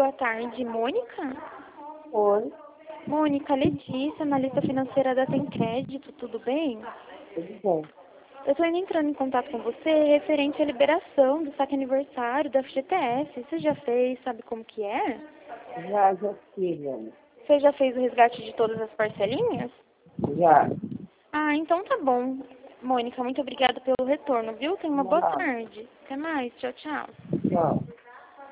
Boa tarde, Mônica? Oi, Mônica, Letícia, analista financeira da Tem Crédito, tudo bem? tudo bem. Eu estou entrando em contato com você referente à liberação do saque aniversário da FGTS. Você já fez, sabe como que é? Já fiz, Ana. Você já fez o resgate de todas as parcelinhas? Já. Ah, então tá bom. Mônica, muito obrigada pelo retorno, viu? Tenha uma boa Nada. tarde. Até mais. Tchau, tchau. Tchau.